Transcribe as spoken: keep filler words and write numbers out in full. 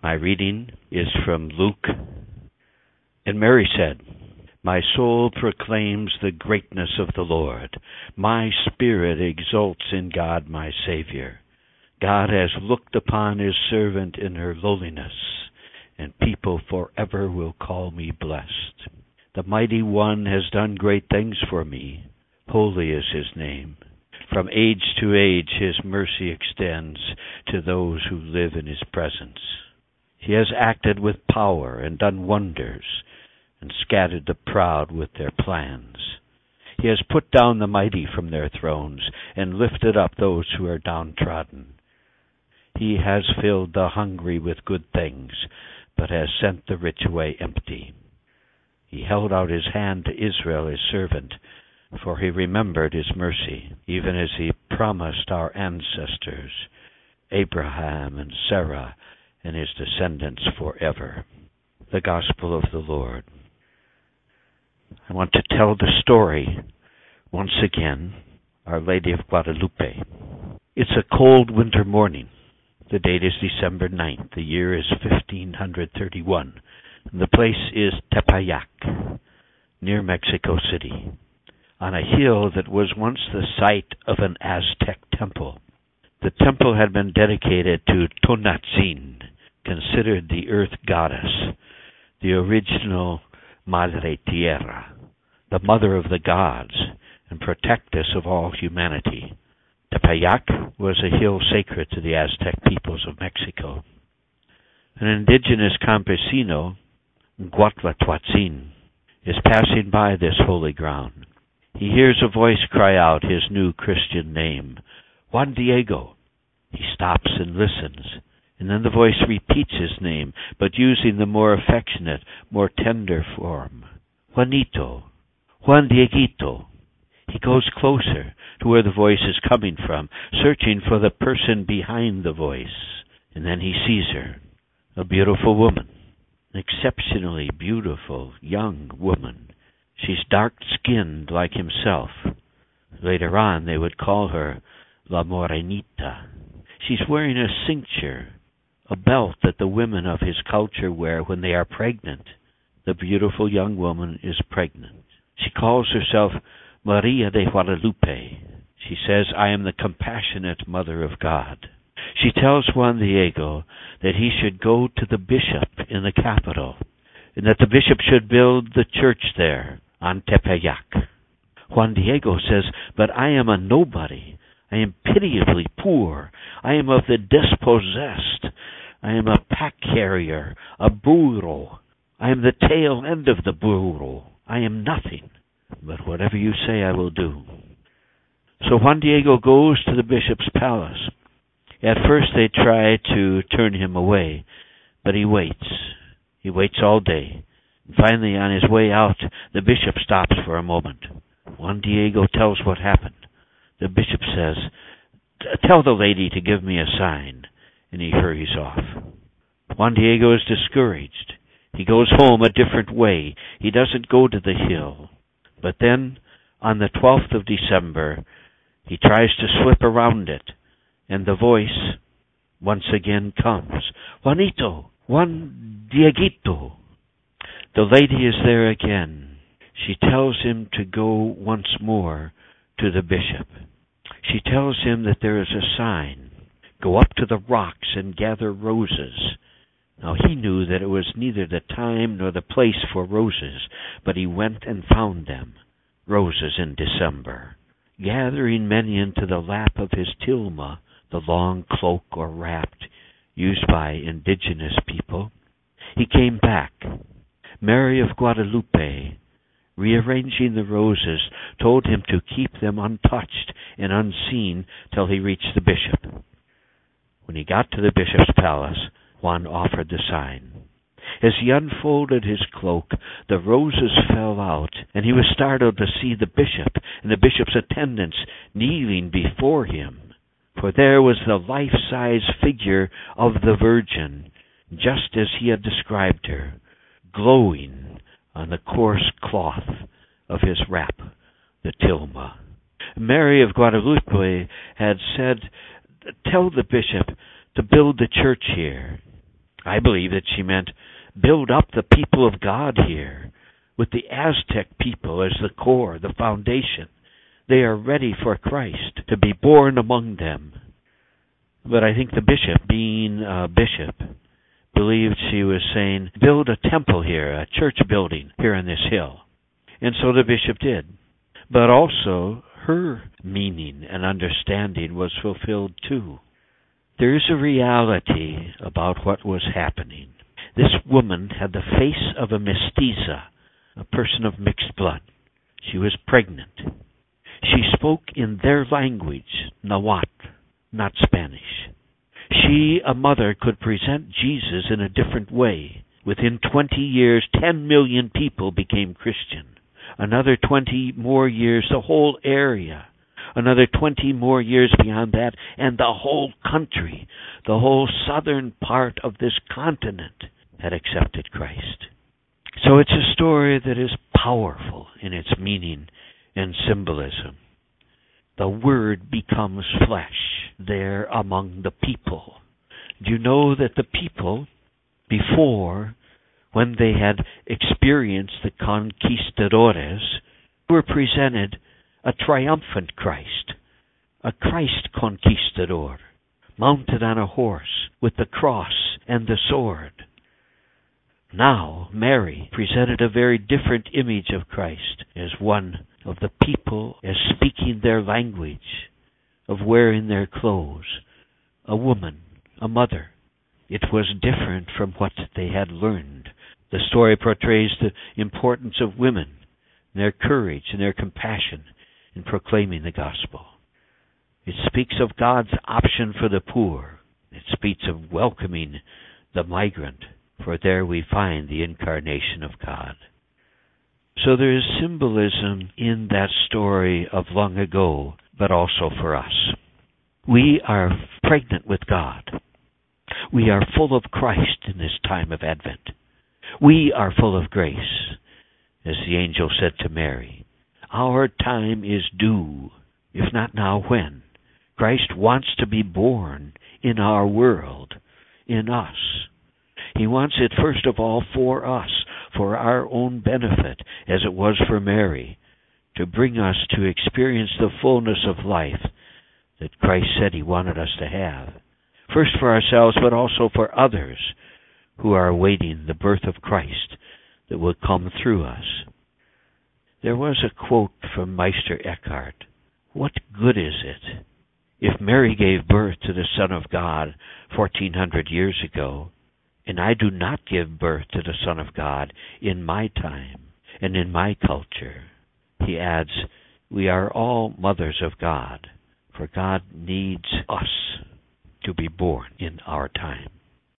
My reading is from Luke. And Mary said, My soul proclaims the greatness of the Lord. My spirit exults in God my Savior. God has looked upon his servant in her lowliness, and people forever will call me blessed. The Mighty One has done great things for me. Holy is his name. From age to age his mercy extends to those who live in his presence. He has acted with power and done wonders, and scattered the proud with their plans. He has put down the mighty from their thrones, and lifted up those who are downtrodden. He has filled the hungry with good things, but has sent the rich away empty. He held out his hand to Israel his servant, for he remembered his mercy, even as he promised our ancestors, Abraham and Sarah and his descendants forever. The Gospel of the Lord. I want to tell the story, once again, Our Lady of Guadalupe. It's a cold winter morning. The date is December ninth. The year is fifteen thirty-one. And the place is Tepeyac, near Mexico City, on a hill that was once the site of an Aztec temple. The temple had been dedicated to Tonantzin, considered the earth goddess, the original Madre Tierra, the mother of the gods, and protectress of all humanity. Tepeyac was a hill sacred to the Aztec peoples of Mexico. An indigenous campesino, Guatlatzin, is passing by this holy ground. He hears a voice cry out his new Christian name, Juan Diego. He stops and listens, and then the voice repeats his name, but using the more affectionate, more tender form, Juanito, Juan Dieguito. He goes closer to where the voice is coming from, searching for the person behind the voice. And then he sees her, a beautiful woman, an exceptionally beautiful young woman. She's dark-skinned like himself. Later on, they would call her La Morenita. She's wearing a cincture, a belt that the women of his culture wear when they are pregnant. The beautiful young woman is pregnant. She calls herself Maria de Guadalupe. She says, I am the compassionate Mother of God. She tells Juan Diego that he should go to the bishop in the capital, and that the bishop should build the church there on Tepeyac. Juan Diego says, but I am a nobody. I am pitiably poor. I am of the dispossessed. I am a pack carrier, a burro. I am the tail end of the burro. I am nothing. But whatever you say, I will do. So Juan Diego goes to the bishop's palace. At first they try to turn him away, but he waits. He waits all day. And finally, on his way out, the bishop stops for a moment. Juan Diego tells what happened. The bishop says, tell the lady to give me a sign, and he hurries off. Juan Diego is discouraged. He goes home a different way. He doesn't go to the hill. But then, on the twelfth of December, he tries to slip around it, and the voice once again comes. Juanito, Juan Dieguito. The lady is there again. She tells him to go once more to the bishop. She tells him that there is a sign. Go up to the rocks and gather roses. Now he knew that it was neither the time nor the place for roses, but he went and found them, roses in December, gathering many into the lap of his tilma, the long cloak or wrapped used by indigenous people. He came back. Mary of Guadalupe, rearranging the roses, told him to keep them untouched and unseen till he reached the bishop. When he got to the bishop's palace, Juan offered the sign. As he unfolded his cloak, the roses fell out, and he was startled to see the bishop and the bishop's attendants kneeling before him. For there was the life-size figure of the Virgin, just as he had described her, glowing on the coarse cloth of his wrap, the tilma. Mary of Guadalupe had said, tell the bishop to build the church here. I believe that she meant build up the people of God here, with the Aztec people as the core, the foundation. They are ready for Christ to be born among them. But I think the bishop, being a bishop, believed she was saying, build a temple here, a church building here on this hill. And so the bishop did. But also, her meaning and understanding was fulfilled too. There is a reality about what was happening. This woman had the face of a mestiza, a person of mixed blood. She was pregnant. She spoke in their language, Nahuatl, not Spanish. She, a mother, could present Jesus in a different way. Within twenty years, ten million people became Christian. Another twenty more years, the whole area. Another twenty more years beyond that, and the whole country, the whole southern part of this continent had accepted Christ. So it's a story that is powerful in its meaning and symbolism. The Word becomes flesh there among the people. Do you know that the people, before, when they had experienced the conquistadores, were presented a triumphant Christ, a Christ conquistador, mounted on a horse with the cross and the sword. Now, Mary presented a very different image of Christ as one of the people, as speaking their language, of wearing their clothes, a woman, a mother. It was different from what they had learned. The story portrays the importance of women, their courage and their compassion in proclaiming the gospel. It speaks of God's option for the poor. It speaks of welcoming the migrant, for there we find the incarnation of God. So there is symbolism in that story of long ago, but also for us. We are pregnant with God. We are full of Christ in this time of Advent. We are full of grace, as the angel said to Mary. Our time is due, if not now, when? Christ wants to be born in our world, in us. He wants it, first of all, for us, for our own benefit, as it was for Mary, to bring us to experience the fullness of life that Christ said He wanted us to have. First for ourselves, but also for others who are awaiting the birth of Christ that will come through us. There was a quote from Meister Eckhart. What good is it if Mary gave birth to the Son of God fourteen hundred years ago, and I do not give birth to the Son of God in my time and in my culture? He adds, we are all mothers of God, for God needs us to be born in our time.